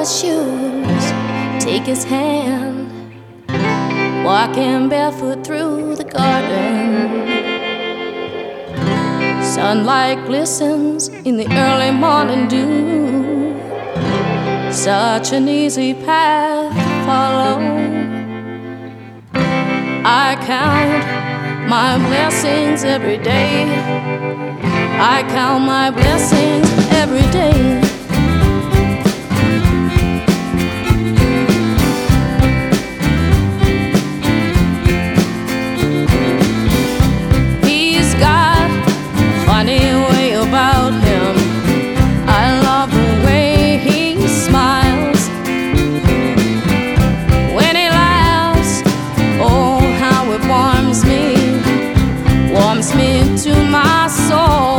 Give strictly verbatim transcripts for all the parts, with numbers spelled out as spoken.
my shoes, take his hand, walking barefoot through the garden. Sunlight glistens in the early morning dew, such an easy path to follow. I count my blessings every day, I count my blessings every day. He's got a funny way about him, I love the way he smiles. When he laughs, oh how it warms me, warms me to my soul.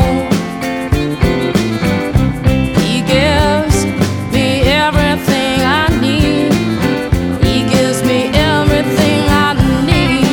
He gives me everything I need, he gives me everything I need.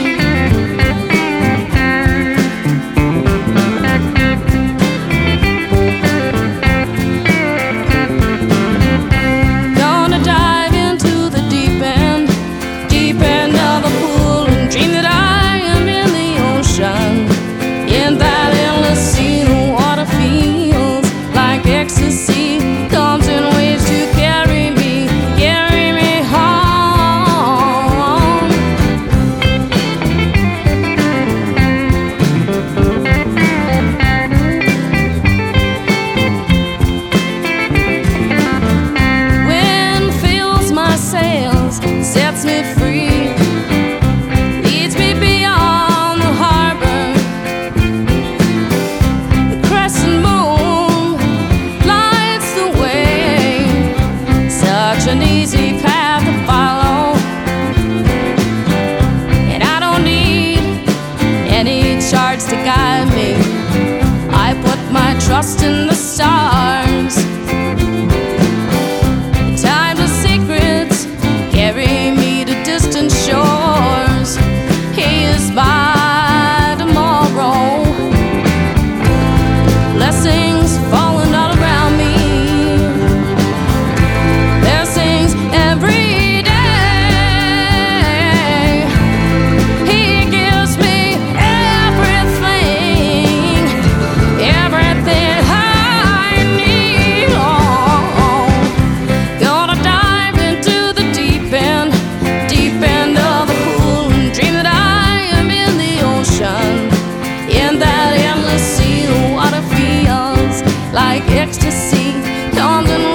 Gonna dive into the deep end, deep end of the pool, and dream that I am in the ocean. In that endless sea, the water feels like ecstasy, comes in waves to carry me, carry me home. Wind fills my sails, sets me free, leads me beyond the harbor. The crescent moon lights the way, such an easy path to follow. And I don't need any charts to guide me, I put my trust in the stars. Times of secrets carry me to distant shores. He is my tomorrow, blessings falling all around me, blessings every day. He gives me everything, everything I need. Oh, gonna dive into the deep end, deep end of the pool, and dream that I am in the ocean. In that endless sea, the water feels like ecstasy, comes in